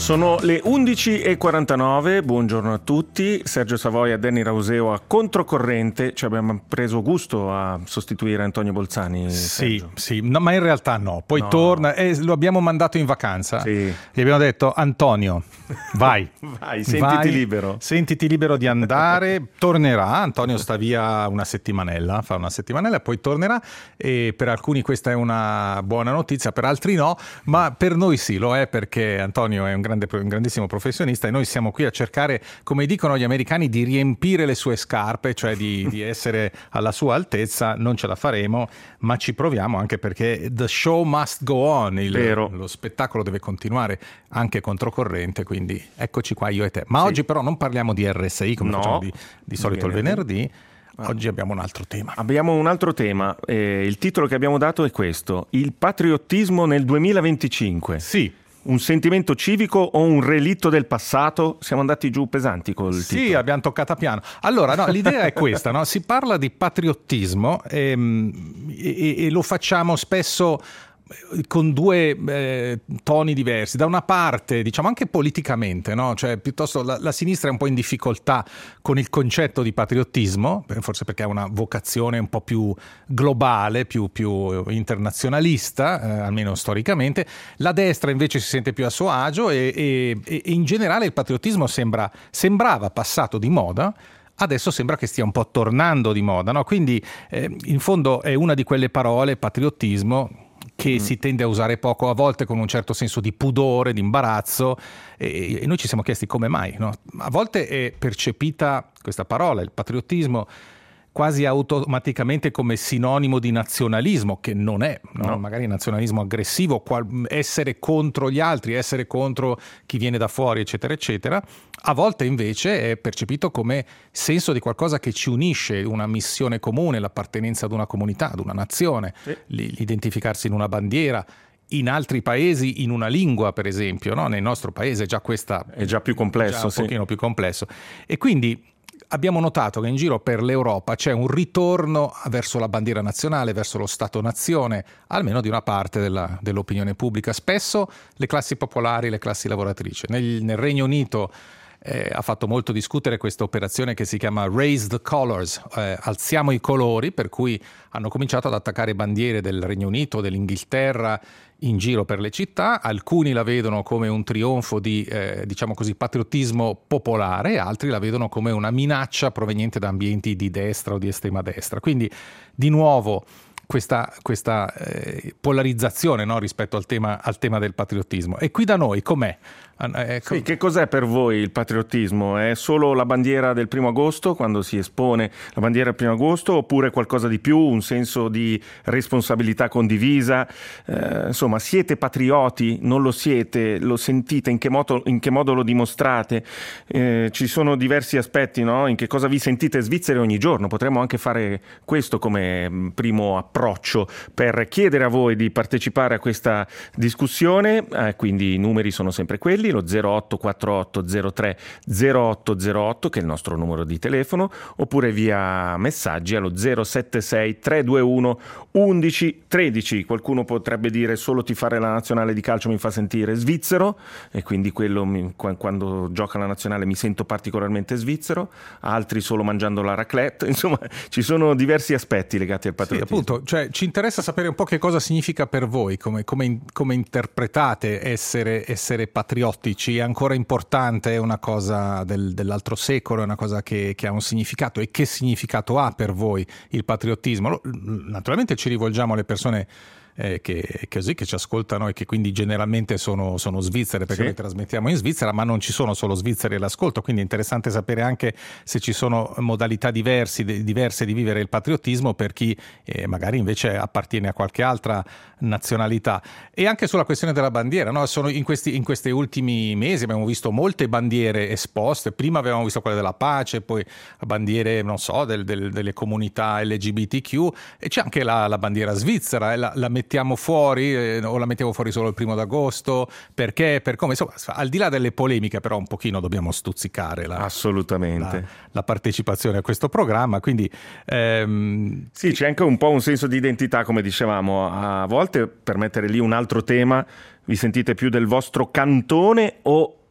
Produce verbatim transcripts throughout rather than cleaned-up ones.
Sono le undici e quarantanove, buongiorno a tutti. Sergio Savoia e Danny Rauseo a controcorrente. Ci abbiamo preso gusto a sostituire Antonio Bolzani. Sì, Sergio. sì, no, ma in realtà no. Poi No. torna e lo abbiamo mandato in vacanza. Sì. Gli abbiamo detto: Antonio, vai. Vai, sentiti vai, libero. Sentiti libero di andare. Tornerà. Antonio sta via una settimanella, fa una settimanella e poi tornerà. E per alcuni questa è una buona notizia, per altri no. Ma per noi sì, lo è, perché Antonio è un grande un grandissimo professionista e noi siamo qui a cercare, come dicono gli americani, di riempire le sue scarpe, cioè di, di essere alla sua altezza. Non ce la faremo, ma ci proviamo, anche perché the show must go on, il, Vero. lo spettacolo deve continuare anche controcorrente, quindi eccoci qua io e te. Ma Sì. oggi però non parliamo di R S I come No, facciamo di, di solito il venerdì. venerdì. Oggi abbiamo un altro tema. Abbiamo un altro tema. Eh, il titolo che abbiamo dato è questo: il patriottismo nel duemilaventicinque. Sì. Un sentimento civico o un relitto del passato? Siamo andati giù pesanti col Sì, titolo. abbiamo toccata piano. Allora, no, l'idea è questa, no? Si parla di patriottismo ehm, e, e lo facciamo spesso con due eh, toni diversi. Da una parte, diciamo anche politicamente, no? Cioè, piuttosto la, la sinistra è un po' in difficoltà con il concetto di patriottismo, forse perché ha una vocazione un po' più globale, più, più internazionalista, eh, almeno storicamente. La destra invece si sente più a suo agio e, e, e in generale il patriottismo sembra, sembrava passato di moda. Adesso sembra che stia un po' tornando di moda, no? Quindi eh, in fondo è una di quelle parole, patriottismo, che mm. si tende a usare poco, a volte con un certo senso di pudore, di imbarazzo, e, e noi ci siamo chiesti come mai, no? A volte è percepita questa parola, il patriottismo, quasi automaticamente come sinonimo di nazionalismo, che non è, no? No. Magari nazionalismo aggressivo, qual- essere contro gli altri, essere contro chi viene da fuori, eccetera, eccetera. A volte invece è percepito come senso di qualcosa che ci unisce, una missione comune, l'appartenenza ad una comunità, ad una nazione, sì. L'identificarsi in una bandiera. In altri paesi in una lingua, per esempio, no? Nel nostro paese già questa è già più complesso, già un sì. pochino più complesso. E quindi abbiamo notato che in giro per l'Europa c'è un ritorno verso la bandiera nazionale, verso lo Stato-nazione, almeno di una parte della, dell'opinione pubblica. Spesso le classi popolari, le classi lavoratrici. Nel, nel Regno Unito eh, ha fatto molto discutere questa operazione che si chiama Raise the Colors, eh, alziamo i colori, per cui hanno cominciato ad attaccare bandiere del Regno Unito, dell'Inghilterra, in giro per le città. Alcuni la vedono come un trionfo di, eh, diciamo così, patriottismo popolare, altri la vedono come una minaccia proveniente da ambienti di destra o di estrema destra. Quindi, di nuovo, questa, questa eh, polarizzazione, no, rispetto al tema, al tema del patriottismo. E qui da noi com'è? Ecco. Sì, che cos'è per voi il patriottismo? È solo la bandiera del primo agosto, quando si espone la bandiera del primo agosto, oppure qualcosa di più, un senso di responsabilità condivisa? Eh, insomma, siete patrioti? Non lo siete? Lo sentite? In che modo, in che modo lo dimostrate? Eh, ci sono diversi aspetti, no? In che cosa vi sentite svizzeri ogni giorno? Potremmo anche fare questo come primo approccio per chiedere a voi di partecipare a questa discussione. Eh, quindi i numeri sono sempre quelli, lo zero otto quattro otto zero tre zero otto zero otto, che è il nostro numero di telefono, oppure via messaggi allo zero sette sei tre due uno undici tredici. Qualcuno potrebbe dire: solo tifare la nazionale di calcio mi fa sentire svizzero, e quindi quello mi, quando gioca la nazionale mi sento particolarmente svizzero. Altri solo mangiando la raclette. Insomma, ci sono diversi aspetti legati al patriottismo. Sì, appunto, cioè, ci interessa sapere un po' che cosa significa per voi, come, come, come interpretate essere, essere patriottici. È ancora importante, è una cosa del, dell'altro secolo, è una cosa che, che ha un significato. E che significato ha per voi il patriottismo? Naturalmente ci rivolgiamo alle persone eh, che, così, che ci ascoltano e che quindi generalmente sono, sono svizzere, perché sì, noi trasmettiamo in Svizzera, ma non ci sono solo svizzeri all'ascolto, quindi è interessante sapere anche se ci sono modalità diversi, diverse di vivere il patriottismo per chi eh, magari invece appartiene a qualche altra nazionalità. E anche sulla questione della bandiera, no? Sono in questi in questi ultimi mesi abbiamo visto molte bandiere esposte. Prima avevamo visto quelle della pace, poi bandiere, non so, del, del, delle comunità L G B T Q, e c'è anche la, la bandiera svizzera, e la, la mettiamo fuori eh, o la mettiamo fuori solo il primo d'agosto, perché, per come, insomma, al di là delle polemiche, però un pochino dobbiamo stuzzicare la, assolutamente la, la partecipazione a questo programma, quindi ehm... sì, c'è anche un po' un senso di identità, come dicevamo. A volte, per mettere lì un altro tema, vi sentite più del vostro cantone o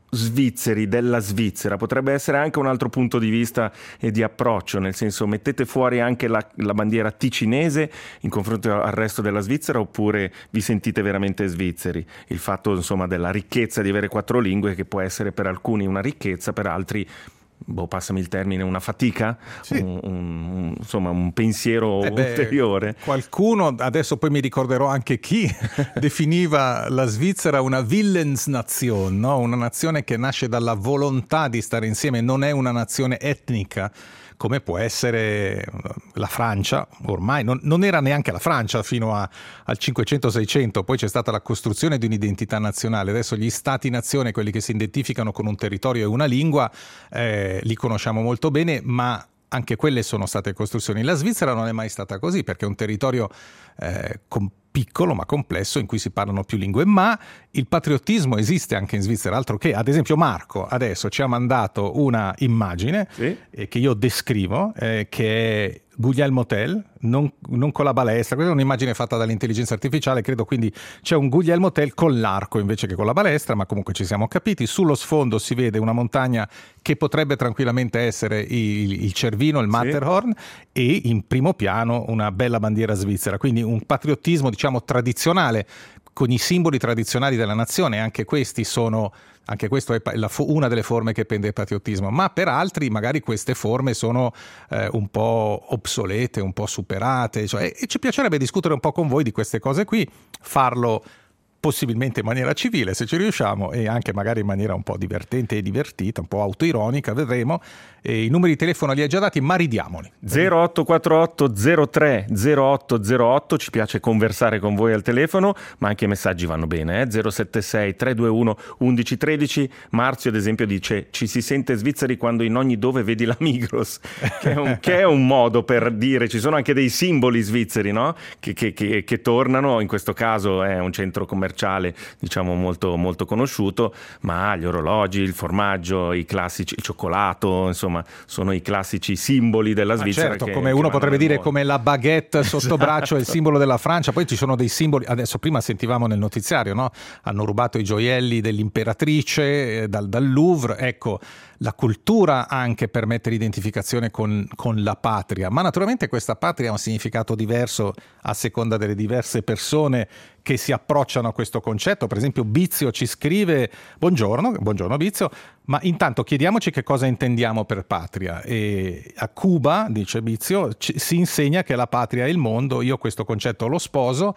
svizzeri della Svizzera, potrebbe essere anche un altro punto di vista e di approccio, nel senso, mettete fuori anche la, la bandiera ticinese in confronto al resto della Svizzera, oppure vi sentite veramente svizzeri? Il fatto, insomma, della ricchezza di avere quattro lingue, che può essere per alcuni una ricchezza, per altri, boh, passami il termine, una fatica, sì. un, un, insomma un pensiero eh beh, ulteriore. Qualcuno, adesso poi mi ricorderò anche chi, definiva la Svizzera una Willensnation, no? Una nazione che nasce dalla volontà di stare insieme, non è una nazione etnica, come può essere la Francia. Ormai non, non era neanche la Francia fino a, al cinquecento seicento, poi c'è stata la costruzione di un'identità nazionale. Adesso gli stati-nazione, quelli che si identificano con un territorio e una lingua, eh, li conosciamo molto bene, ma anche quelle sono state costruzioni. La Svizzera non è mai stata così, perché è un territorio eh, com- piccolo ma complesso, in cui si parlano più lingue, ma il patriottismo esiste anche in Svizzera, altro che, ad esempio, Marco adesso ci ha mandato una immagine sì. eh, che io descrivo, eh, che è Guglielmo Tell, non, non con la balestra. Questa è un'immagine fatta dall'intelligenza artificiale, credo, quindi c'è un Guglielmo Tell con l'arco invece che con la balestra, ma comunque ci siamo capiti. Sullo sfondo si vede una montagna che potrebbe tranquillamente essere il, il Cervino, il Matterhorn, sì. e in primo piano una bella bandiera svizzera, quindi un patriottismo, diciamo, tradizionale, con i simboli tradizionali della nazione. Anche questi sono, anche questo è la, una delle forme che pende il patriottismo, ma per altri magari queste forme sono eh, un po' obsolete, un po' superate, cioè, e ci piacerebbe discutere un po' con voi di queste cose qui, farlo possibilmente in maniera civile, se ci riusciamo, e anche magari in maniera un po' divertente e divertita, un po' autoironica, vedremo. E i numeri di telefono li hai già dati, ma ridiamoli. zero otto quattro otto zero tre zero otto zero otto, ci piace conversare con voi al telefono, ma anche i messaggi vanno bene, eh? zero sette sei tre due uno uno uno uno tre. Marzio ad esempio dice: ci si sente svizzeri quando in ogni dove vedi la Migros, che è un, che è un modo per dire, ci sono anche dei simboli svizzeri, no? che, che, che, che tornano. In questo caso è un centro commerciale, diciamo, molto, molto conosciuto, ma gli orologi, il formaggio, i classici, il cioccolato, insomma, sono i classici simboli della Svizzera. Ah, certo, che, come che uno potrebbe dire, mondo. Come la baguette sotto esatto. braccio è il simbolo della Francia. Poi ci sono dei simboli, adesso prima sentivamo nel notiziario, no? Hanno rubato i gioielli dell'imperatrice eh, dal, dal Louvre. Ecco, la cultura anche permette l'identificazione con, con la patria, ma naturalmente questa patria ha un significato diverso a seconda delle diverse persone che si approcciano a questo concetto. Per esempio Bizio ci scrive: buongiorno, buongiorno Bizio, ma intanto chiediamoci che cosa intendiamo per patria. E a Cuba, dice Bizio, ci, si insegna che la patria è il mondo. Io questo concetto lo sposo,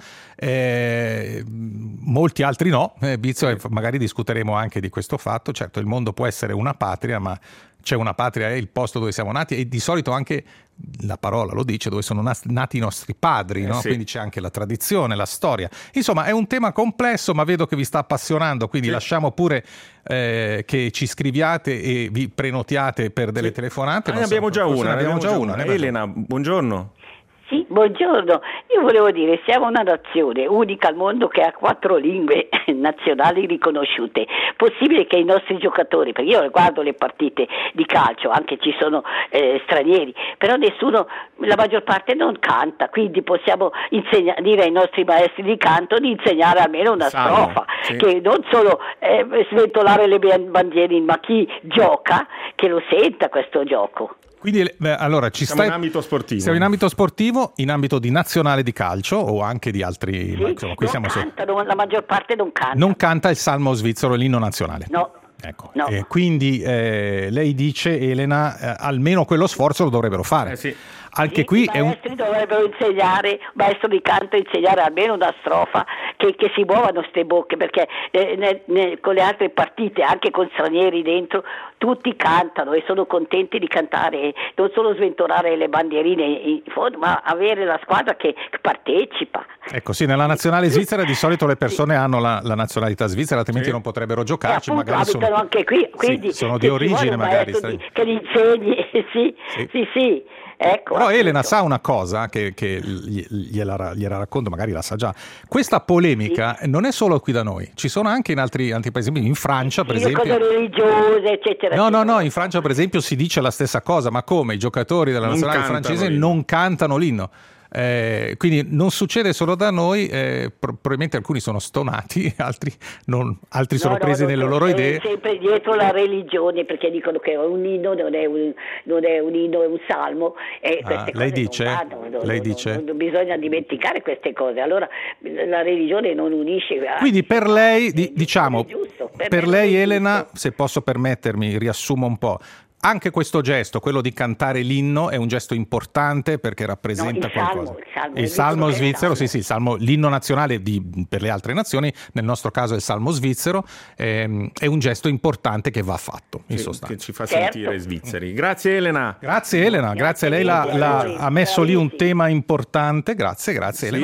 eh, molti altri no. eh, Bizio, eh, magari discuteremo anche di questo fatto. Certo, il mondo può essere una patria, ma c'è una patria, è il posto dove siamo nati, e di solito anche la parola lo dice, dove sono nati i nostri padri, no? eh sì. Quindi c'è anche la tradizione, la storia. Insomma, è un tema complesso, ma vedo che vi sta appassionando, quindi sì. lasciamo pure eh, che ci scriviate e vi prenotiate per delle sì. telefonate. Ah, ne abbiamo già una, ne abbiamo già una. una. Elena, buongiorno. Sì, buongiorno. Io volevo dire, siamo una nazione unica al mondo che ha quattro lingue nazionali riconosciute. Possibile che i nostri giocatori, perché io guardo le partite di calcio, anche ci sono eh, stranieri, però nessuno, la maggior parte non canta, quindi possiamo insegna- dire ai nostri maestri di canto di insegnare almeno una Salmo, strofa, sì. che non solo eh, sventolare le bandiere, ma chi gioca che lo senta questo gioco. Quindi beh, allora ci siamo stai... in ambito sportivo. Siamo in ambito sportivo, in ambito di nazionale di calcio o anche di altri. Sì, ma, insomma, qui non siamo cantano, so... la maggior parte non canta. Non canta il salmo svizzero, l'inno nazionale. No. Ecco. No. Eh, quindi eh, lei dice, Elena, eh, almeno quello sforzo lo dovrebbero fare. Eh sì. Anche sì, qui i maestri è un... dovrebbero insegnare, maestro di canto insegnare almeno una strofa, che, che si muovano ste bocche, perché eh, ne, ne, con le altre partite, anche con stranieri dentro, tutti cantano e sono contenti di cantare, non solo sventolare le bandierine in fondo, ma avere la squadra che partecipa. Ecco, sì, nella nazionale svizzera di solito le persone sì. hanno la, la nazionalità svizzera, altrimenti sì. non potrebbero giocarci. E appunto, magari abitano sono... anche qui, quindi sì, sono di origine magari. Di, che li insegni, sì, sì, sì. sì. Ecco, però appunto. Elena sa una cosa che, che gliela, gliela racconto, magari la sa già. Questa polemica sì. non è solo qui da noi, ci sono anche in altri, altri paesi, in Francia per sì, esempio. Cose religiose, eccetera. No, eccetera. no, no, in Francia per esempio si dice la stessa cosa, ma come i giocatori della nazionale francese non cantano l'inno. Eh, quindi non succede solo da noi, eh, pro- probabilmente alcuni sono stonati, altri, non, altri No, sono no, presi no, nelle no, loro è idee. sempre dietro la religione, perché dicono che un inno non è un, non è un inno, è un salmo, e Ah, queste lei cose dice? non vanno, no, Lei no, dice? no, non bisogna dimenticare queste cose. Allora la religione non unisce. Quindi per lei, di- È diciamo, giusto, per, per me lei è Elena, giusto. se posso permettermi, riassumo un po'. Anche questo gesto, quello di cantare l'inno, è un gesto importante perché rappresenta No, il salmo, qualcosa. il salmo, il io salmo dico che è il svizzero, salmo. sì, sì, il salmo, l'inno nazionale di- per le altre nazioni, nel nostro caso è il salmo svizzero, ehm, è un gesto importante che va fatto, in Che, sostanza. che ci fa Certo. sentire svizzeri. Grazie Elena. Grazie Elena, grazie, Grazie lei la- mille a la- voi, ha messo lì un bravissimi. tema importante, grazie, grazie Sì. Elena.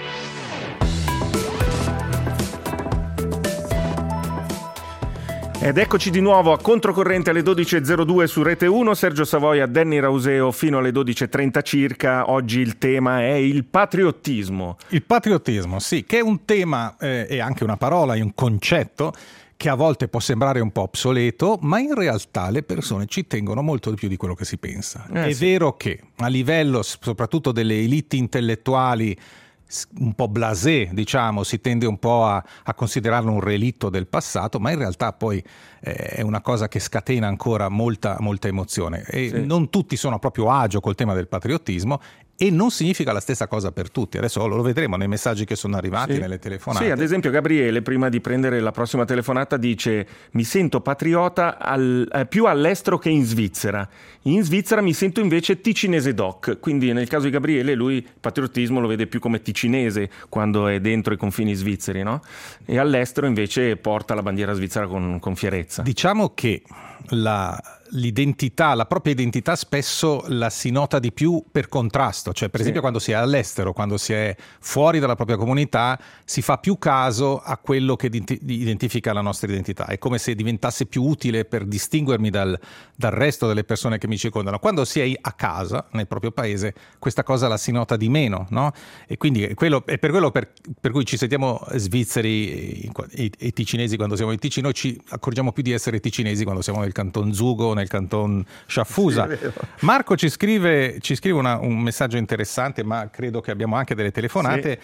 Ed eccoci di nuovo a Controcorrente alle dodici e zero due su Rete uno, Sergio Savoia, Danny Rauseo fino alle dodici e trenta circa. Oggi il tema è il patriottismo. Il patriottismo, sì, che è un tema eh, e anche una parola, è un concetto che a volte può sembrare un po' obsoleto, ma in realtà le persone ci tengono molto di più di quello che si pensa. Eh, è sì. vero che a livello soprattutto delle elite intellettuali un po' blasé, diciamo, si tende un po' a, a considerarlo un relitto del passato, ma in realtà poi eh, è una cosa che scatena ancora molta, molta emozione. E Sì. non tutti sono proprio a agio col tema del patriottismo, e non significa la stessa cosa per tutti. Adesso lo vedremo nei messaggi che sono arrivati, Sì. nelle telefonate. Sì, ad esempio Gabriele, prima di prendere la prossima telefonata, dice: mi sento patriota al- eh, più all'estero che in Svizzera. In Svizzera mi sento invece ticinese doc. Quindi nel caso di Gabriele lui il patriottismo lo vede più come ticinese quando è dentro i confini svizzeri, no? E all'estero invece porta la bandiera svizzera con, con fierezza. Diciamo che la, l'identità, la propria identità spesso la si nota di più per contrasto, cioè per Sì. esempio quando si è all'estero, quando si è fuori dalla propria comunità, si fa più caso a quello che identi- identifica la nostra identità, è come se diventasse più utile per distinguermi dal, dal resto delle persone che mi circondano. Quando si è a casa, nel proprio paese, questa cosa la si nota di meno, no? E quindi è, quello, è per quello per, per cui ci sentiamo svizzeri e, e, e ticinesi quando siamo in Ticino, ci accorgiamo più di essere ticinesi quando siamo nel canton Zugo, nel canton Sciaffusa. Sì, è vero. Marco ci scrive, ci scrive una- un messaggio interessante, ma credo che abbiamo anche delle telefonate,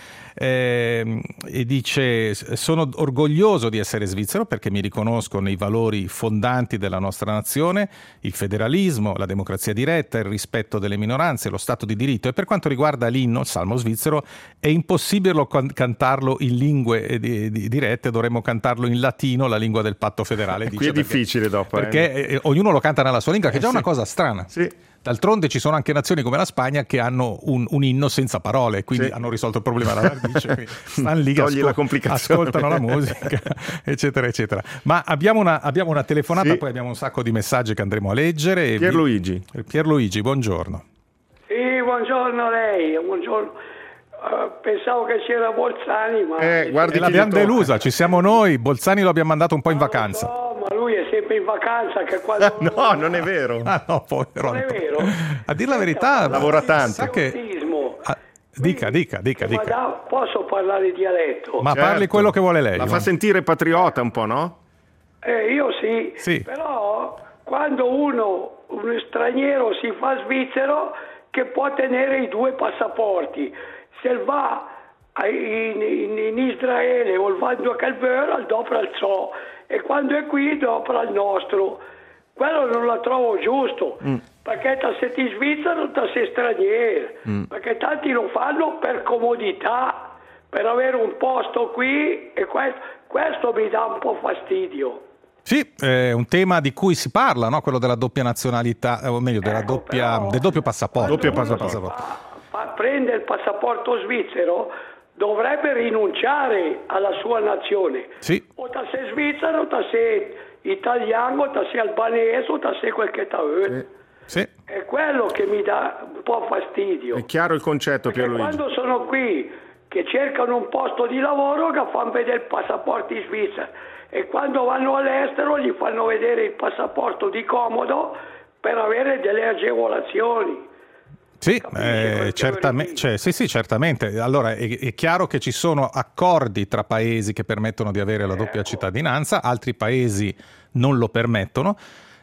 ehm, e dice: sono orgoglioso di essere svizzero perché mi riconosco nei valori fondanti della nostra nazione, il federalismo, la democrazia diretta, il rispetto delle minoranze, lo stato di diritto, e per quanto riguarda l'inno, il salmo svizzero, è impossibile can- cantarlo in lingue eh, di- di- dirette, dovremmo cantarlo in latino, la lingua del patto federale. Qui dice, è difficile dopo, eh. perché eh, ognuno lo canta nella sua lingua, che è già Eh, una sì. cosa strana. Sì. D'altronde ci sono anche nazioni come la Spagna che hanno un, un inno senza parole, quindi Sì. hanno risolto il problema alla radice. quindi Stanno lì, Togli ascol- la complicazione. ascoltano la musica, eccetera, eccetera. Ma abbiamo una, abbiamo una telefonata, Sì. poi abbiamo un sacco di messaggi che andremo a leggere. e vi- Pierluigi. Pierluigi, buongiorno. Sì, buongiorno a lei, buongiorno. Eh, pensavo che c'era Bolzani, ma... Eh, guardi E chi l'abbiamo gli tocca. delusa, ci siamo noi. Bolzani lo abbiamo mandato un po' in Non lo vacanza. so, ma lui è sempre in vacanza, che quando... No, non è vero. Ah no, povero. Non è vero? A dire la verità, Lavora tanto. sa che... Patriottismo. Ah, dica, dica, dica, Ma dica. da- posso parlare dialetto? Ma Certo. parli quello che vuole lei. La no? fa sentire patriota un po', no? Eh, io sì, Sì. però quando uno, un straniero si fa svizzero, che può tenere i due passaporti, se va a- in, in- in Israele o va a Calvera, dopo il suo, e quando è qui dopo il nostro. Quello non la trovo giusto, perché te sei in Svizzera, te sei straniero, perché tanti lo fanno per comodità, per avere un posto qui, e questo, questo mi dà un po' fastidio. Sì, è un tema di cui si parla, no? Quello della doppia nazionalità, o meglio, della Ecco, doppia, però, del doppio passaporto. Doppio quando uno passaporto. fa- fa- prende il passaporto svizzero, dovrebbe rinunciare alla sua nazione. Sì, O te sei svizzero, o te sei italiano, o te sei albanese, o te sei quel che te vuoi. sì. È quello che mi dà un po' fastidio. È chiaro il concetto, Perché Pierluigi. quando sono qui, che cercano un posto di lavoro, che fanno vedere il passaporto in Svizzera, e quando vanno all'estero gli fanno vedere il passaporto di comodo per avere delle agevolazioni. Sì, Capisce quel eh, che certame- vorrei cioè, sì, sì, certamente. Allora, è, è chiaro che ci sono accordi tra paesi che permettono di avere la doppia Ecco. cittadinanza, altri paesi non lo permettono.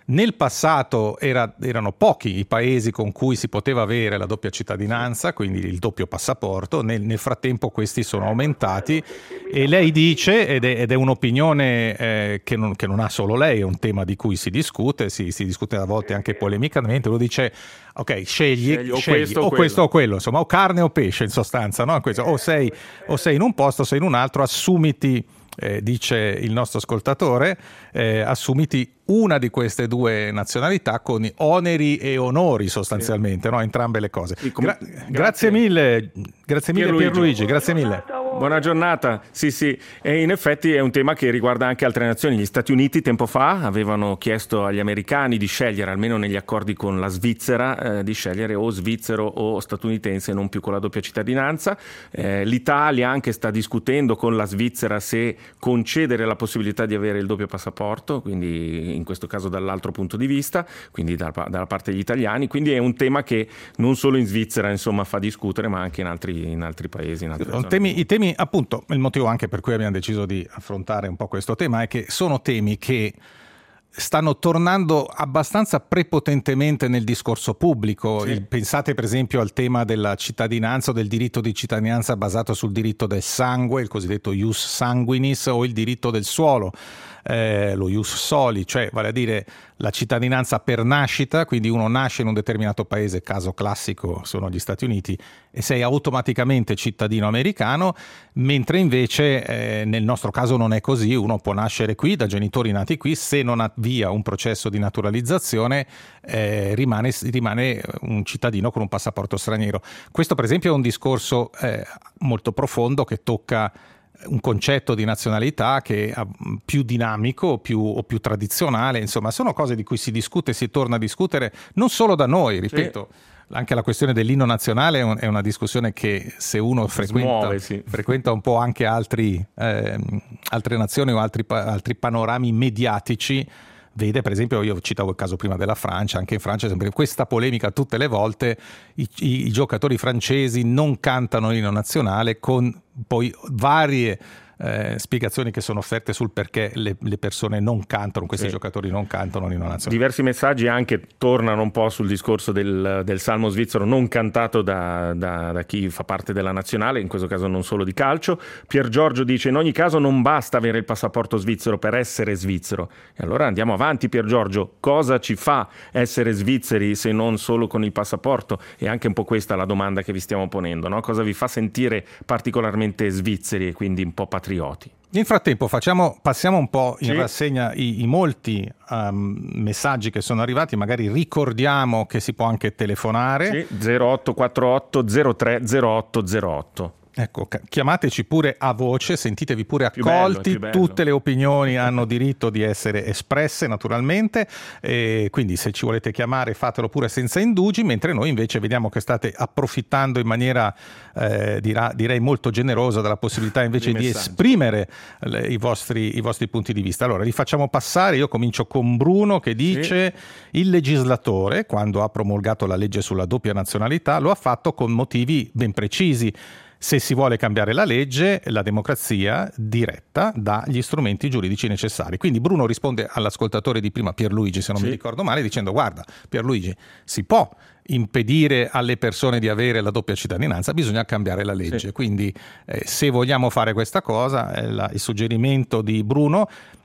Nel passato era, erano pochi i paesi con cui si poteva avere la doppia cittadinanza, quindi il doppio passaporto. Nel, nel frattempo questi sono aumentati e lei dice, ed è, ed è un'opinione eh, che, non, che non ha solo lei, è un tema di cui si discute, si, si discute a volte anche polemicamente, lo dice, ok, scegli, scegli, o, scegli, questo, o o questo o quello, insomma, o carne o pesce in sostanza, no? Questo, o, sei, o sei in un posto o sei in un altro, assumiti... Eh, dice il nostro ascoltatore, eh, assumiti una di queste due nazionalità con oneri e onori sostanzialmente, sì. no? Entrambe le cose. Sì, com- Gra- grazie. grazie mille, grazie mille Pierluigi. Pierluigi, grazie mille. Buona giornata. Sì, sì, e in effetti è un tema che riguarda anche altre nazioni. Gli Stati Uniti tempo fa avevano chiesto agli americani di scegliere, almeno negli accordi con la Svizzera, eh, di scegliere o svizzero o statunitense, non più con la doppia cittadinanza. Eh, L'Italia anche sta discutendo con la Svizzera se concedere la possibilità di avere il doppio passaporto, quindi in questo caso dall'altro punto di vista, quindi dalla, dalla parte degli italiani. Quindi è un tema che non solo in Svizzera insomma fa discutere, ma anche in altri, in altri paesi. In altre temi, I temi, appunto, il motivo anche per cui abbiamo deciso di affrontare un po' questo tema è che sono temi che stanno tornando abbastanza prepotentemente nel discorso pubblico. Sì. Pensate per esempio al tema della cittadinanza o del diritto di cittadinanza basato sul diritto del sangue, il cosiddetto ius sanguinis, o il diritto del suolo, eh, lo ius soli, cioè vale a dire la cittadinanza per nascita, quindi uno nasce in un determinato paese, caso classico sono gli Stati Uniti, e sei automaticamente cittadino americano, mentre invece eh, nel nostro caso non è così. Uno può nascere qui da genitori nati qui, se non avvia un processo di naturalizzazione eh, rimane, rimane un cittadino con un passaporto straniero. Questo per esempio è un discorso eh, molto profondo che tocca un concetto di nazionalità che è più dinamico più, o più tradizionale, insomma sono cose di cui si discute, si torna a discutere non solo da noi, ripeto. Sì. Anche la questione dell'inno nazionale è una discussione che se uno frequenta, smuove, sì. frequenta un po' anche altri, eh, altre nazioni o altri, altri panorami mediatici, vede per esempio, io citavo il caso prima della Francia, anche in Francia sempre questa polemica tutte le volte, i, i, i giocatori francesi non cantano l'inno nazionale con poi varie eh, spiegazioni che sono offerte sul perché le, le persone non cantano, questi sì. giocatori non cantano l'inno nazionale. Diversi messaggi anche tornano un po' sul discorso del, del salmo svizzero non cantato da, da, da chi fa parte della nazionale, in questo caso non solo di calcio. Pier Giorgio dice in ogni caso non basta avere il passaporto svizzero per essere svizzero. E allora andiamo avanti, Pier Giorgio, cosa ci fa essere svizzeri se non solo con il passaporto? E anche un po' questa la domanda che vi stiamo ponendo, no? Cosa vi fa sentire particolarmente svizzeri e quindi un po' patrioti? Nel frattempo facciamo, passiamo un po' in sì. rassegna i, i molti um, messaggi che sono arrivati, magari ricordiamo che si può anche telefonare. Sì, zero otto quattro otto zero tre zero otto zero otto. Ecco, chiamateci pure a voce, sentitevi pure accolti, più bello, più tutte le opinioni hanno diritto di essere espresse naturalmente, e quindi se ci volete chiamare fatelo pure senza indugi, mentre noi invece vediamo che state approfittando in maniera eh, dirà, direi molto generosa della possibilità invece di esprimere le, i, vostri, i vostri punti di vista. Allora li facciamo passare, io comincio con Bruno che dice sì. Il legislatore quando ha promulgato la legge sulla doppia nazionalità lo ha fatto con motivi ben precisi. Se si vuole cambiare la legge, la democrazia diretta dà gli strumenti giuridici necessari. Quindi Bruno risponde all'ascoltatore di prima, Pierluigi, se non sì. mi ricordo male, dicendo guarda, Pierluigi, si può impedire alle persone di avere la doppia cittadinanza, bisogna cambiare la legge. Sì. Quindi eh, se vogliamo fare questa cosa, eh, la, il suggerimento di Bruno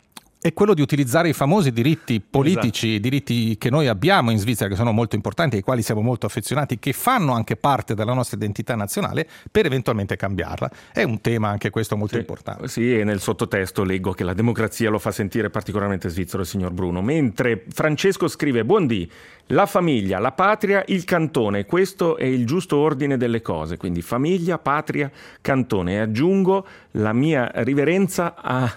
è quello di utilizzare i famosi diritti politici, esatto. diritti che noi abbiamo in Svizzera, che sono molto importanti, ai quali siamo molto affezionati, che fanno anche parte della nostra identità nazionale, per eventualmente cambiarla. È un tema anche questo molto sì. importante. Sì, e nel sottotesto leggo che la democrazia lo fa sentire particolarmente svizzero il signor Bruno. Mentre Francesco scrive, buondì, la famiglia, la patria, il cantone, questo è il giusto ordine delle cose, quindi famiglia, patria, cantone. E aggiungo la mia riverenza a,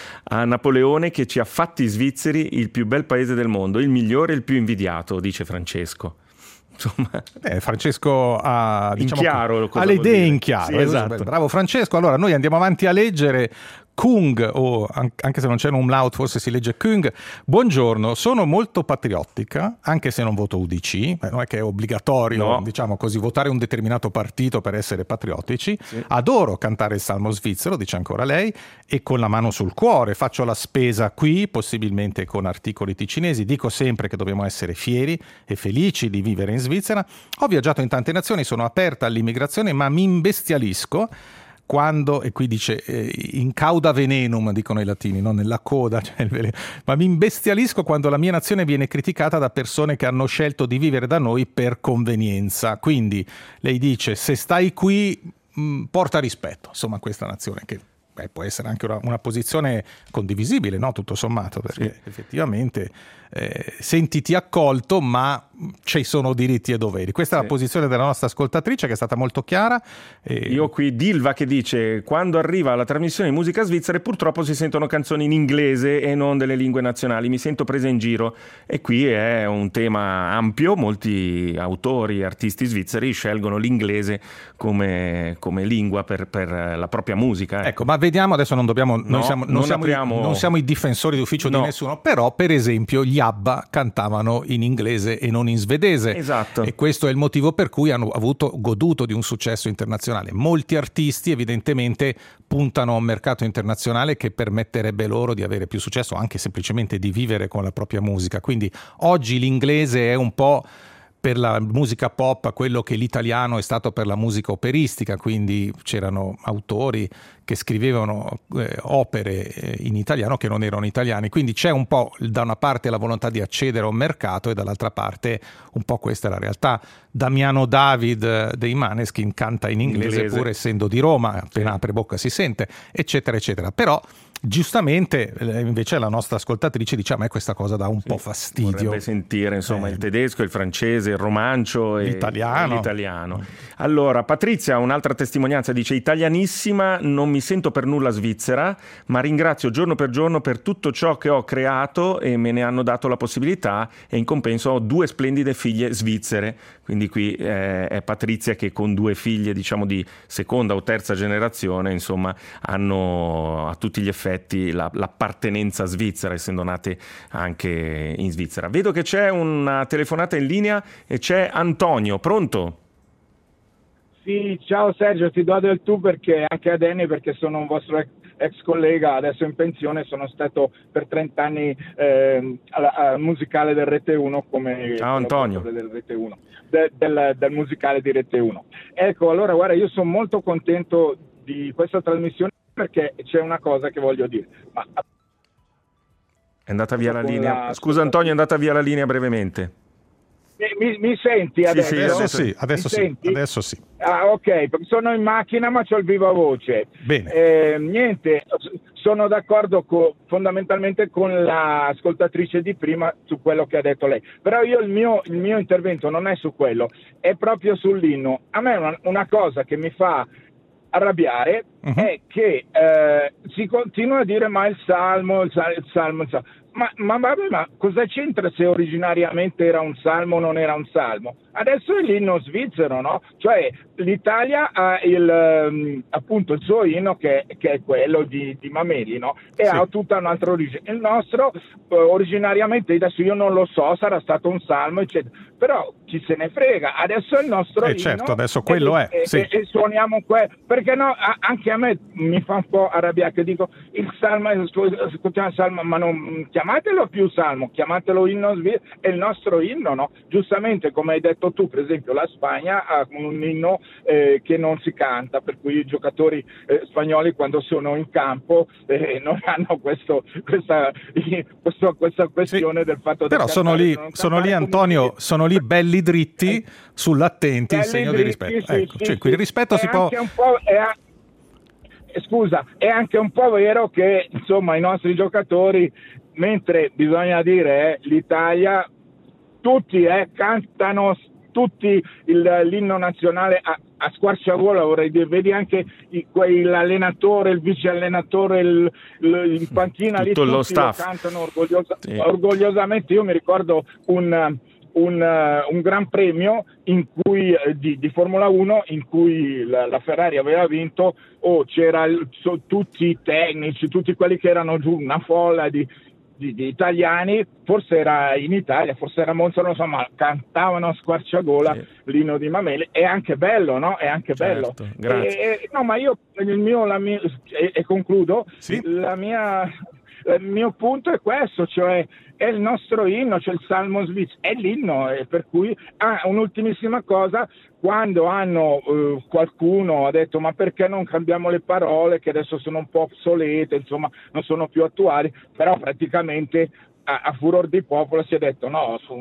a Napoleone che ci ha fatti svizzeri il più bel paese del mondo, il migliore e il più invidiato, dice Francesco. Insomma, eh, Francesco ha, diciamo, in chiaro, ha le idee in chiaro. Sì, esatto. Bravo Francesco. Allora noi andiamo avanti a leggere Kung, o anche se non c'è un umlaut forse si legge Kung. Buongiorno, sono molto patriottica, anche se non voto U D C, non è che è obbligatorio, no, diciamo così, votare un determinato partito per essere patriottici. Sì. Adoro cantare il salmo svizzero, dice ancora lei, e con la mano sul cuore faccio la spesa qui, possibilmente con articoli ticinesi. Dico sempre che dobbiamo essere fieri e felici di vivere in Svizzera. Ho viaggiato in tante nazioni, sono aperta all'immigrazione, ma mi imbestialisco quando, e qui dice eh, in cauda venenum, dicono i latini, no? Nella coda, cioè il veleno. Ma mi imbestialisco quando la mia nazione viene criticata da persone che hanno scelto di vivere da noi per convenienza. Quindi lei dice, se stai qui mh, porta rispetto, insomma, a questa nazione, che beh, può essere anche una, una posizione condivisibile, no? Tutto sommato, perché sì, effettivamente eh, sentiti accolto, ma ci sono diritti e doveri. Questa sì, è la posizione della nostra ascoltatrice, che è stata molto chiara. E... Io qui Dilva che dice, quando arriva la trasmissione di musica svizzera purtroppo si sentono canzoni in inglese e non delle lingue nazionali, mi sento presa in giro. E qui è un tema ampio, molti autori e artisti svizzeri scelgono l'inglese come, come lingua per, per la propria musica. Ecco, ma vediamo, adesso non dobbiamo, no, noi siamo, non, non, siamo apriamo... i, non siamo i difensori d'ufficio no, di nessuno, però per esempio gli ABBA cantavano in inglese e non in svedese. Esatto. E questo è il motivo per cui hanno avuto goduto di un successo internazionale. Molti artisti evidentemente puntano a un mercato internazionale che permetterebbe loro di avere più successo, anche semplicemente di vivere con la propria musica. Quindi oggi l'inglese è un po' per la musica pop quello che l'italiano è stato per la musica operistica, quindi c'erano autori che scrivevano eh, opere in italiano che non erano italiani, quindi c'è un po' da una parte la volontà di accedere a un mercato e dall'altra parte un po' questa è la realtà. Damiano David dei Maneskin canta in inglese, inglese. pur essendo di Roma, appena sì, apre bocca si sente, eccetera eccetera, però giustamente invece la nostra ascoltatrice dice a me questa cosa dà un sì, po' fastidio. Vorrebbe sentire insomma eh, il tedesco, il francese, il romancio e l'italiano. l'italiano. Allora Patrizia, un'altra testimonianza, dice italianissima, non mi sento per nulla svizzera, ma ringrazio giorno per giorno per tutto ciò che ho creato e me ne hanno dato la possibilità, e in compenso ho due splendide figlie svizzere. Quindi qui eh, è Patrizia che con due figlie diciamo di seconda o terza generazione insomma hanno a tutti gli effetti la, l'appartenenza svizzera, essendo nate anche in Svizzera. Vedo che c'è una telefonata in linea e c'è Antonio, pronto? Sì, ciao Sergio, ti do del tu perché anche ad Eni, perché sono un vostro ex, ex collega, adesso in pensione, sono stato per trenta anni eh, al musicale del Rete uno come ciao Antonio del Rete uno, de, del, del musicale di Rete uno. Ecco, allora guarda, io sono molto contento di questa trasmissione perché c'è una cosa che voglio dire. Ma... È andata via la linea. La... Scusa Antonio, è andata via la linea brevemente. Mi, mi senti adesso? Sì, sì, adesso sì, adesso sì, adesso sì. Ah, ok, perché sono in macchina ma c'ho il viva voce. Bene. Eh, niente, sono d'accordo con, fondamentalmente con l'ascoltatrice di prima su quello che ha detto lei. Però io il mio, il mio intervento non è su quello, è proprio sull'inno. A me una, una cosa che mi fa arrabbiare uh-huh. è che eh, si continua a dire ma il salmo, il salmo, il salmo, il salmo. Ma, ma, ma, ma cosa c'entra se originariamente era un salmo o non era un salmo? Adesso è l'inno svizzero, no? Cioè l'Italia ha il, um, appunto il suo inno che, che è quello di, di Mameli, no? E sì, ha tutta un'altra origine. Il nostro uh, originariamente, adesso io non lo so, sarà stato un salmo, eccetera. Però chi se ne frega, adesso è il nostro eh inno. Certo, adesso quello e, è. E, sì. e, e suoniamo quello. Perché no? A, anche a me mi fa un po' arrabbiare che dico il salmo, ascoltiamo il salmo, ma non chiamatelo più salmo, chiamatelo inno svizzero, è il nostro inno, no? Giustamente, come hai detto tu, per esempio la Spagna ha un inno eh, che non si canta, per cui i giocatori eh, spagnoli quando sono in campo eh, non hanno questo, questa, questo, questa questione sì, del fatto però del sono lì, sono lì Antonio, sono lì belli dritti, eh, sull'attenti, in segno dritti, di rispetto. Sì, ecco, sì, cioè, quindi il rispetto si può... Un po', è a... Scusa, è anche un po' vero che insomma i nostri giocatori, mentre bisogna dire eh, l'Italia, tutti eh, cantano tutti il, l'inno nazionale a, a squarciagola, vorrei dire, vedi anche i, quei, l'allenatore, il vice allenatore, il, il, in panchina, tutto lì lo tutti staff lo cantano orgogliosa, sì. orgogliosamente. Io mi ricordo un un, uh, un gran premio in cui, uh, di, di Formula uno in cui la, la Ferrari aveva vinto, oh, c'era il, so, tutti i tecnici, tutti quelli che erano giù, una folla di, di, di italiani, forse era in Italia, forse era a Monza, non so, ma cantavano a squarciagola sì. l'inno di Mameli. È anche bello, no? È anche certo, bello. Grazie. E, e, no, ma io, il mio, la mia, e, e concludo, sì. la mia... il mio punto è questo, cioè è il nostro inno, cioè il Salmo svizzero, è l'inno, e per cui ah, un'ultimissima cosa, quando hanno eh, qualcuno ha detto ma perché non cambiamo le parole che adesso sono un po' obsolete, insomma non sono più attuali, però praticamente a, a furor di popolo si è detto no, su,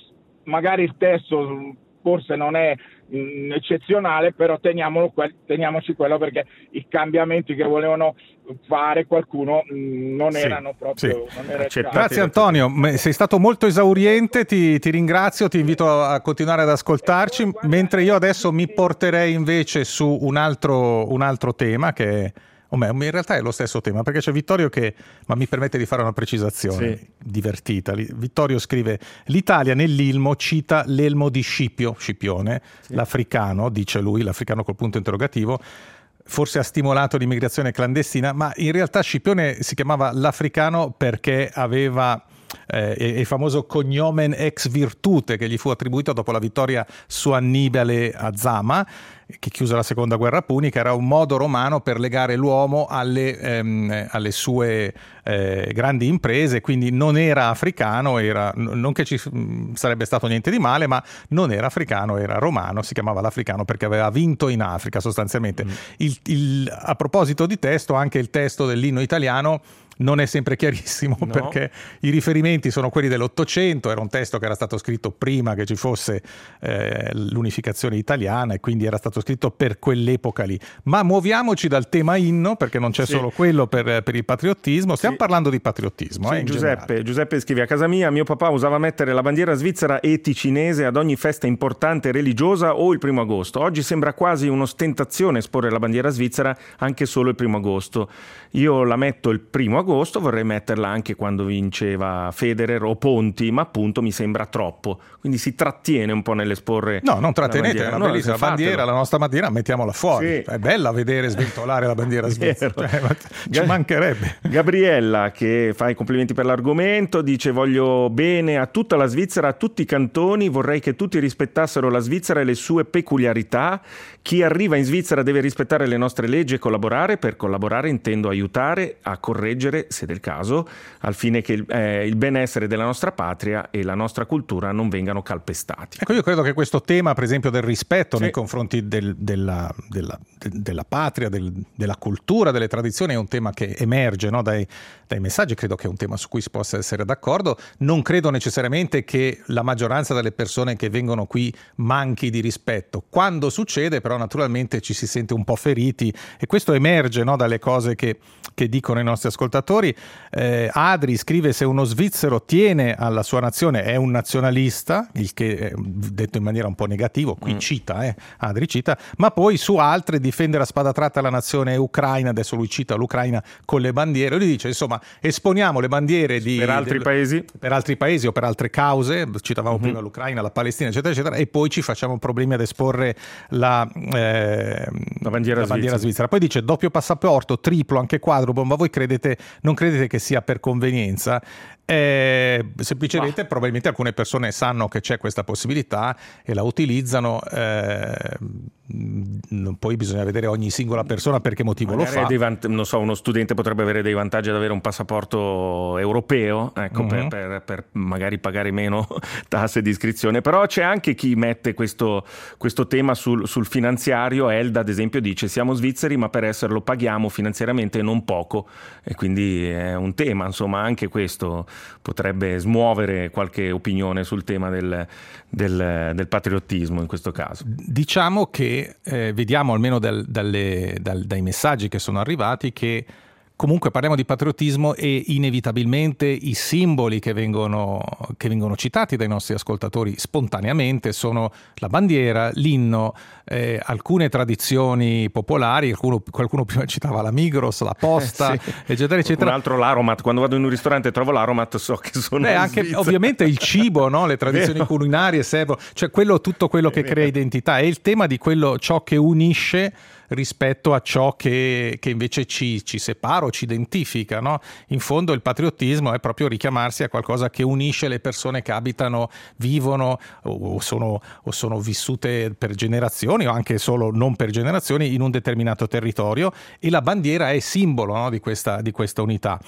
magari il testo forse non è mh, eccezionale, però teniamolo, teniamoci quello, perché i cambiamenti che volevano fare qualcuno mh, non sì, erano proprio sì. non era Grazie Antonio, sei stato molto esauriente, ti, ti ringrazio, ti invito a continuare ad ascoltarci, mentre io adesso mi porterei invece su un altro, un altro tema che è, o meglio, in realtà è lo stesso tema, perché c'è Vittorio che, ma mi permette di fare una precisazione sì. divertita. Vittorio scrive: l'Italia nell'Ilmo cita l'elmo di Scipio, Scipione, sì. l'africano, dice lui, l'africano col punto interrogativo, forse ha stimolato l'immigrazione clandestina, ma in realtà Scipione si chiamava l'africano perché aveva eh, il famoso cognomen ex virtute che gli fu attribuito dopo la vittoria su Annibale a Zama, che chiuse la seconda guerra punica. Era un modo romano per legare l'uomo alle, ehm, alle sue eh, grandi imprese, quindi non era africano, era, non che ci sarebbe stato niente di male, ma non era africano, era romano, si chiamava l'africano perché aveva vinto in Africa sostanzialmente. Mm. Il, il, a proposito di testo, anche il testo dell'inno italiano non è sempre chiarissimo, no. perché i riferimenti sono quelli dell'Ottocento, era un testo che era stato scritto prima che ci fosse eh, l'unificazione italiana e quindi era stato scritto per quell'epoca lì. Ma muoviamoci dal tema inno, perché non c'è sì. solo quello per, per il patriottismo, stiamo sì. parlando di patriottismo. Sì, eh, Giuseppe, Giuseppe scrive: a casa mia mio papà usava mettere la bandiera svizzera e ticinese ad ogni festa importante religiosa o il primo agosto. Oggi sembra quasi un'ostentazione esporre la bandiera svizzera anche solo il primo agosto. Io la metto il primo agosto, vorrei metterla anche quando vinceva Federer o Ponti, ma appunto mi sembra troppo, quindi si trattiene un po' nell'esporre. No, non trattenete, è una no, bellissima bandiera, la nostra bandiera, mettiamola fuori. Sì. È bella vedere sventolare la bandiera svizzera, cioè, ci mancherebbe. Gabriella, che fa i complimenti per l'argomento, dice: voglio bene a tutta la Svizzera, a tutti i cantoni, vorrei che tutti rispettassero la Svizzera e le sue peculiarità. Chi arriva in Svizzera deve rispettare le nostre leggi e collaborare. Per collaborare intendo aiutare a correggere, se del caso, al fine che il, eh, il benessere della nostra patria e la nostra cultura non vengano calpestati. Ecco, io credo che questo tema, per esempio, del rispetto sì. nei confronti del, della, della, de, della patria, del, della cultura, delle tradizioni, è un tema che emerge no, dai, dai messaggi. Credo che è un tema su cui si possa essere d'accordo. Non credo necessariamente che la maggioranza delle persone che vengono qui manchi di rispetto. Quando succede, però, naturalmente ci si sente un po' feriti, e questo emerge no, dalle cose che, che dicono i nostri ascoltatori. eh, Adri scrive: se uno svizzero tiene alla sua nazione è un nazionalista, il che è detto in maniera un po' negativa, qui mm. cita, eh, Adri cita, ma poi su altre difendere a spada tratta la nazione ucraina, adesso lui cita l'Ucraina con le bandiere, lui dice insomma esponiamo le bandiere di, per altri del, paesi per altri paesi o per altre cause, citavamo mm-hmm. prima l'Ucraina, la Palestina eccetera eccetera, e poi ci facciamo problemi ad esporre la, eh, la bandiera, la bandiera svizzera. svizzera. Poi dice doppio passaporto, triplo, anche quadruplo, ma voi credete, non credete che sia per convenienza? Eh, semplicemente bah. probabilmente alcune persone sanno che c'è questa possibilità e la utilizzano, eh, poi bisogna vedere ogni singola persona per che motivo magari lo fa. Dei vant- non so, uno studente potrebbe avere dei vantaggi ad avere un passaporto europeo, ecco, mm-hmm. per, per, per magari pagare meno tasse di iscrizione, però c'è anche chi mette questo, questo tema sul, sul finanziario. Elda ad esempio dice: siamo svizzeri ma per esserlo paghiamo finanziariamente non poco, e quindi è un tema, insomma, anche questo potrebbe smuovere qualche opinione sul tema del, del, del patriottismo in questo caso. Diciamo che eh, vediamo almeno dal, dalle, dal, dai messaggi che sono arrivati che comunque parliamo di patriottismo e inevitabilmente i simboli che vengono, che vengono citati dai nostri ascoltatori spontaneamente sono la bandiera, l'inno, eh, alcune tradizioni popolari, qualcuno, qualcuno prima citava la Migros, la Posta, eh sì. eccetera, eccetera. Un altro l'Aromat, quando vado in un ristorante e trovo l'Aromat so che sono Beh, in anche Svizzera. ovviamente il cibo, no? Le tradizioni Vero. culinarie servono, cioè quello, tutto quello che crea identità, è il tema di quello, ciò che unisce rispetto a ciò che, che invece ci, ci separa o ci identifica, no? In fondo il patriottismo è proprio richiamarsi a qualcosa che unisce le persone che abitano, vivono o sono, o sono vissute per generazioni o anche solo non per generazioni in un determinato territorio, e la bandiera è simbolo, no? di questa, di questa unità.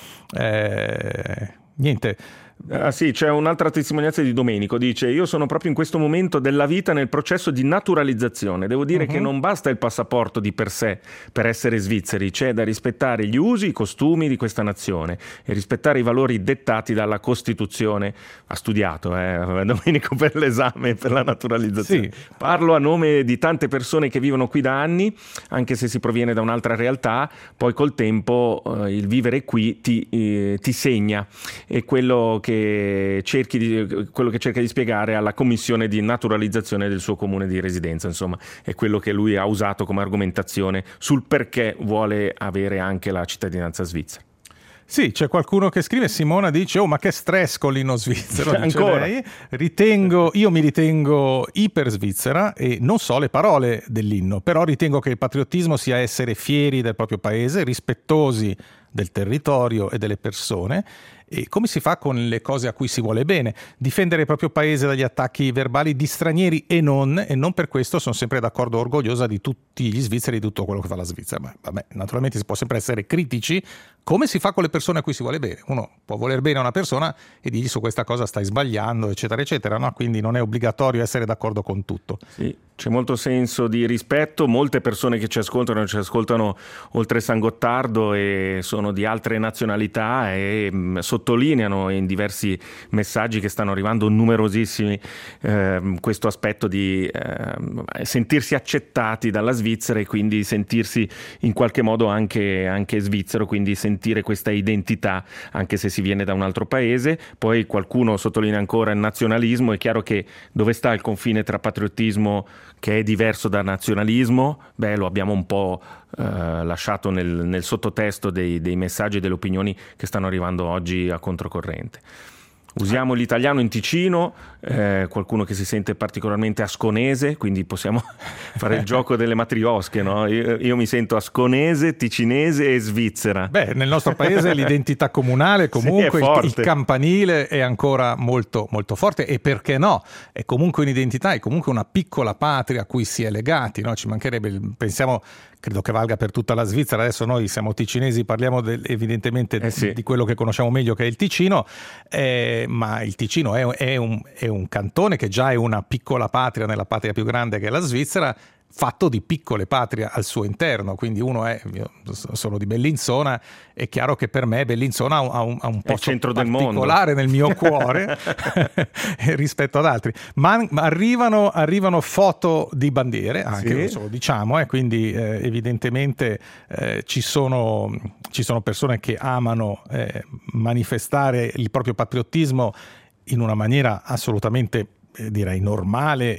Eh, niente. Ah sì, c'è un'altra testimonianza di Domenico, dice: io sono proprio in questo momento della vita nel processo di naturalizzazione, devo dire uh-huh. che non basta il passaporto di per sé per essere svizzeri, c'è da rispettare gli usi, i costumi di questa nazione e rispettare i valori dettati dalla Costituzione. Ha studiato eh, Domenico per l'esame per la naturalizzazione. Sì. Parlo a nome di tante persone che vivono qui da anni, anche se si proviene da un'altra realtà, poi col tempo eh, il vivere qui ti, eh, ti segna, e quello che Che cerchi di, quello che cerca di spiegare alla commissione di naturalizzazione del suo comune di residenza, insomma, è quello che lui ha usato come argomentazione sul perché vuole avere anche la cittadinanza svizzera. Sì, c'è qualcuno che scrive, Simona dice: oh, ma che stress con l'inno svizzero, dice ancora lei. Ritengo, io mi ritengo iper svizzera e non so le parole dell'inno, però ritengo che il patriottismo sia essere fieri del proprio paese, rispettosi del territorio e delle persone. E come si fa con le cose a cui si vuole bene? Difendere il proprio paese dagli attacchi verbali di stranieri e non, e non per questo sono sempre d'accordo, orgogliosa di tutti gli svizzeri, di tutto quello che fa la Svizzera. Ma vabbè, naturalmente si può sempre essere critici. Come si fa con le persone a cui si vuole bene? Uno può voler bene a una persona e dirgli: su questa cosa stai sbagliando, eccetera, eccetera, no? Quindi non è obbligatorio essere d'accordo con tutto. Sì, c'è molto senso di rispetto. Molte persone che ci ascoltano ci ascoltano oltre San Gottardo e sono di altre nazionalità e mh, sottolineano in diversi messaggi che stanno arrivando numerosissimi eh, questo aspetto di eh, sentirsi accettati dalla Svizzera e quindi sentirsi in qualche modo anche, anche svizzero, quindi sentire questa identità anche se si viene da un altro paese. Poi qualcuno sottolinea ancora il nazionalismo. È chiaro che dove sta il confine tra patriottismo, che è diverso da nazionalismo? Beh, lo abbiamo un po' eh, lasciato nel, nel sottotesto dei, dei messaggi e delle opinioni che stanno arrivando oggi a controcorrente. Usiamo l'italiano in Ticino, eh, qualcuno che si sente particolarmente asconese, quindi possiamo fare il gioco delle matriosche, no? Io, io mi sento asconese, ticinese e svizzera. Beh, nel nostro paese l'identità comunale comunque, sì, il, il campanile è ancora molto, molto forte, e perché no? È comunque un'identità, è comunque una piccola patria a cui si è legati, no? Ci mancherebbe, pensiamo, credo che valga per tutta la Svizzera. Adesso noi siamo ticinesi, parliamo del, evidentemente eh sì. di quello che conosciamo meglio, che è il Ticino, eh, ma il Ticino è, è, un, è un cantone che già è una piccola patria nella patria più grande che è la Svizzera, fatto di piccole patrie al suo interno. Quindi uno è, io sono di Bellinzona, è chiaro che per me Bellinzona ha un, ha un posto particolare nel mio cuore rispetto ad altri, ma, ma arrivano, arrivano foto di bandiere anche, sì. Lo diciamo, eh, quindi eh, evidentemente eh, ci sono, ci sono persone che amano eh, manifestare il proprio patriottismo in una maniera assolutamente, direi, normale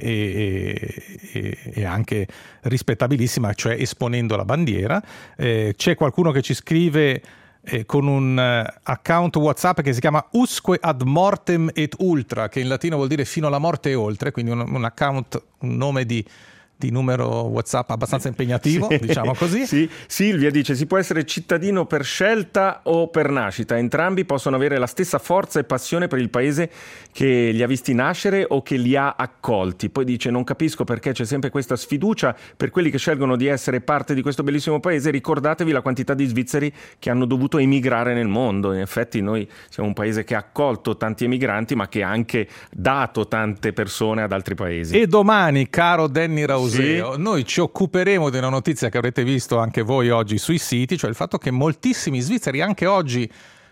e, e, e anche rispettabilissima, cioè esponendo la bandiera. Eh, c'è qualcuno che ci scrive eh, con un uh, account WhatsApp che si chiama Usque ad mortem et ultra, che in latino vuol dire fino alla morte e oltre, quindi un, un account, un nome di di numero WhatsApp abbastanza impegnativo, sì, diciamo così. Sì. Silvia dice: si può essere cittadino per scelta o per nascita, entrambi possono avere la stessa forza e passione per il paese che li ha visti nascere o che li ha accolti. Poi dice: non capisco perché c'è sempre questa sfiducia per quelli che scelgono di essere parte di questo bellissimo paese. Ricordatevi la quantità di svizzeri che hanno dovuto emigrare nel mondo. In effetti noi siamo un paese che ha accolto tanti emigranti, ma che ha anche dato tante persone ad altri paesi. E domani, caro Danny Rauseo, sì, noi ci occuperemo di una notizia che avrete visto anche voi oggi sui siti, cioè il fatto che moltissimi svizzeri anche oggi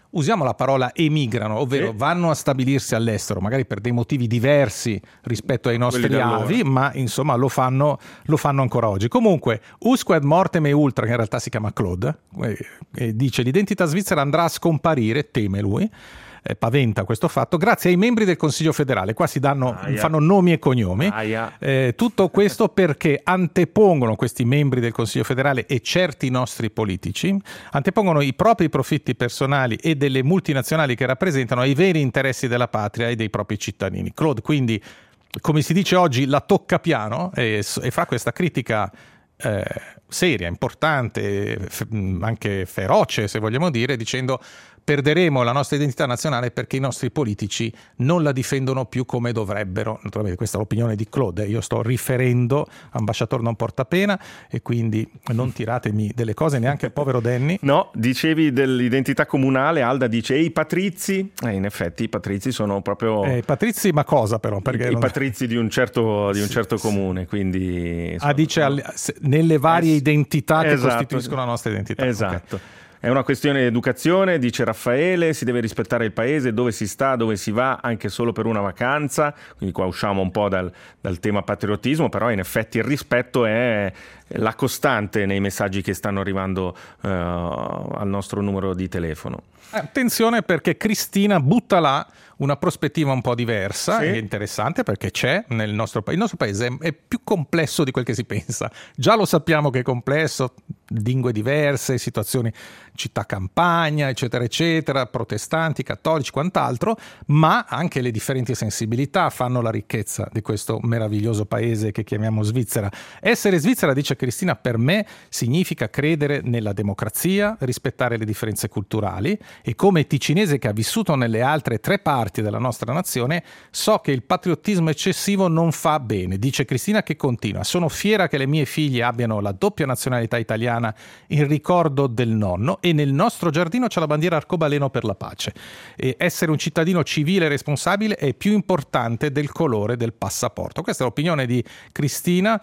usiamo la parola emigrano, ovvero sì. vanno a stabilirsi all'estero, magari per dei motivi diversi rispetto ai nostri avi, ma insomma lo fanno, lo fanno ancora oggi. Comunque, usque ad mortem e ultra, che in realtà si chiama Claude, eh, eh, dice l'identità svizzera andrà a scomparire, teme lui, eh, paventa questo fatto, grazie ai membri del Consiglio federale. Qua si danno, Aia. fanno nomi e cognomi. Eh, tutto questo perché antepongono questi membri del Consiglio federale e certi nostri politici, antepongono i propri profitti personali e delle multinazionali che rappresentano ai veri interessi della patria e dei propri cittadini. Claude, quindi, come si dice oggi, la tocca piano e, e fa questa critica eh, seria, importante, f- anche feroce, se vogliamo dire, dicendo: perderemo la nostra identità nazionale perché i nostri politici non la difendono più come dovrebbero. Naturalmente questa è l'opinione di Claude, io sto riferendo, ambasciatore non porta pena, e quindi non tiratemi delle cose neanche al povero Danny. No, dicevi dell'identità comunale, Alda dice e i patrizi, eh, in effetti i patrizi sono proprio... Eh, patrizi ma cosa però? Perché I, non... i patrizi di un certo, di un sì, certo sì. comune, quindi... Ah, dice alle, nelle varie eh, identità che esatto, costituiscono la nostra identità. Esatto. Okay. È una questione di educazione, dice Raffaele, si deve rispettare il paese, dove si sta, dove si va, anche solo per una vacanza, quindi qua usciamo un po' dal, dal tema patriottismo, però in effetti il rispetto è la costante nei messaggi che stanno arrivando uh, al nostro numero di telefono. Attenzione, perché Cristina butta là una prospettiva un po' diversa, sì. e interessante, perché c'è nel nostro paese. Il nostro paese è più complesso di quel che si pensa. Già lo sappiamo che è complesso, lingue diverse, situazioni, città campagna, eccetera, eccetera, protestanti, cattolici, quant'altro, ma anche le differenti sensibilità fanno la ricchezza di questo meraviglioso paese che chiamiamo Svizzera. Essere svizzera, dice Cristina, per me significa credere nella democrazia, rispettare le differenze culturali, e come ticinese che ha vissuto nelle altre tre parti della nostra nazione, so che il patriottismo eccessivo non fa bene. Dice Cristina, che continua: sono fiera che le mie figlie abbiano la doppia nazionalità italiana in ricordo del nonno, e nel nostro giardino c'è la bandiera arcobaleno per la pace. E essere un cittadino civile e responsabile è più importante del colore del passaporto. Questa è l'opinione di Cristina,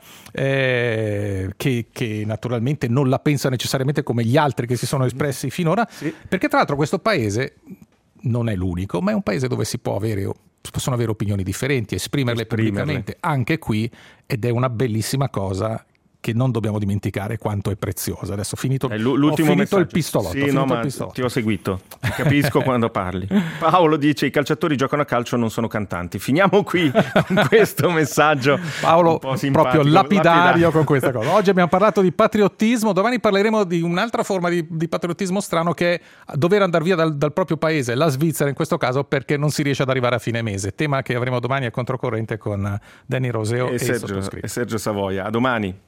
eh, che, che naturalmente non la pensa necessariamente come gli altri che si sono espressi finora, sì. Perché tra l'altro questo paese non è l'unico, ma è un paese dove si può avere, possono avere opinioni differenti, esprimerle, esprimerle pubblicamente anche qui, ed è una bellissima cosa che non dobbiamo dimenticare quanto è preziosa. Adesso finito, eh, l'ultimo ho finito messaggio. il pistolotto. Sì, ho finito no, il pistolotto. Ti ho seguito, ti capisco quando parli. Paolo dice: i calciatori giocano a calcio, non sono cantanti. Finiamo qui con questo messaggio. Paolo proprio lapidario, lapidario con questa cosa. Oggi abbiamo parlato di patriottismo, domani parleremo di un'altra forma di, di patriottismo strano, che è dover andare via dal, dal proprio paese, la Svizzera in questo caso, perché non si riesce ad arrivare a fine mese. Tema che avremo domani a controcorrente con Danny Roseo e, e, e Sergio, e Sergio Savoia. A domani.